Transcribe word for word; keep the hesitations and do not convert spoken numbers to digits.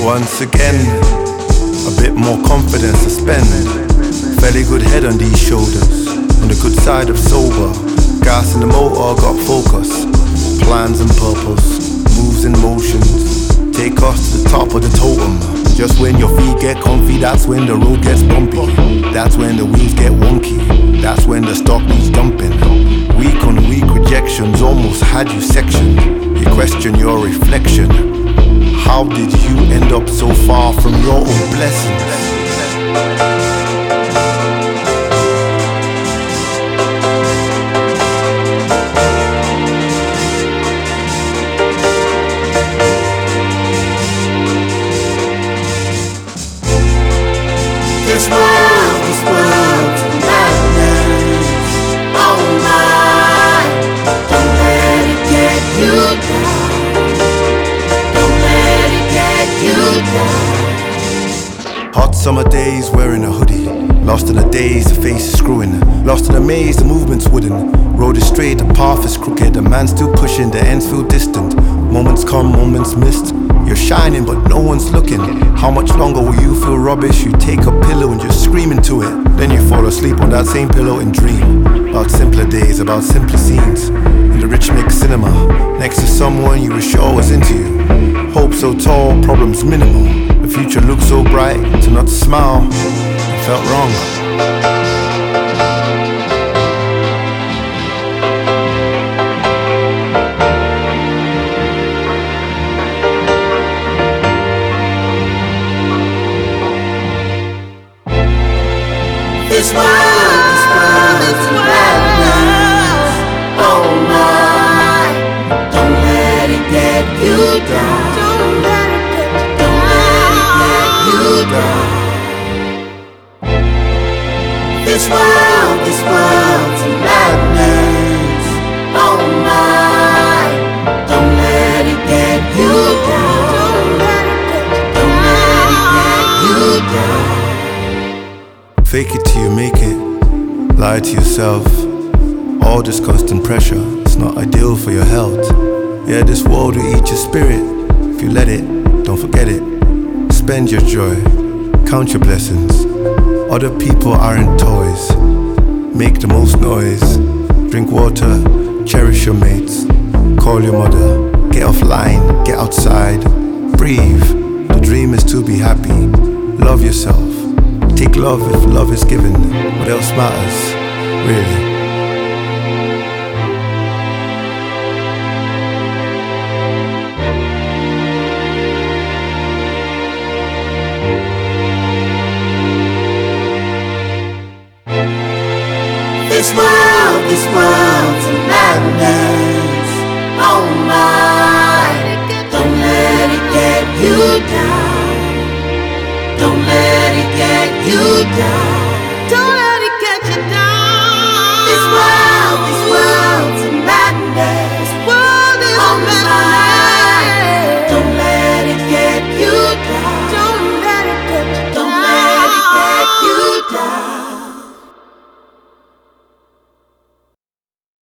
Once again, a bit more confidence to spend. Fairly good head on these shoulders, on the good side of sober. Gas in the motor, got focus. Plans and purpose, moves and motions. Take us to the top of the totem. Just when your feet get comfy, that's when the road gets bumpy. That's when the wheels get wonky. That's when the stock needs dumping. Week on week rejections almost had you sectioned. You question your reflection. How did you end up so far from your own blessings? This world, this world's a madness. Oh my, don't let it get you down. Don't let it get you down. Hot summer days wearing a hoodie. Lost in the days, the face is screwing. Lost in the maze, the movement's wooden. Road is straight, the path is crooked. The man still pushing, the ends feel distant. Moments come, moments missed. You're shining but no one's looking. How much longer will you feel rubbish? You take a pillow and just scream into it. Then you fall asleep on that same pillow and dream about simpler days, about simpler scenes in the rich mix cinema, next to someone you were sure was into you. Hope so tall, problems minimal. The future looked so bright, to not smile, it felt wrong. This world, this world's a madness. Oh my, don't let it get you down. Don't let it get you down. This world, this world's a madness. Oh my, don't let it get you down. Don't let it get you down. Fake it till you make it, lie to yourself. All this constant pressure, it's not ideal for your health. Yeah, this world will eat your spirit. If you let it, don't forget it. Spend your joy, count your blessings. Other people aren't toys. Make the most noise. Drink water, cherish your mates. Call your mother, get offline, get outside. Breathe, the dream is to be happy. Love yourself. Take love if love is given. What else matters, really? This world, this world's a madness. Oh my, don't let it get you down. Don't let it get you down.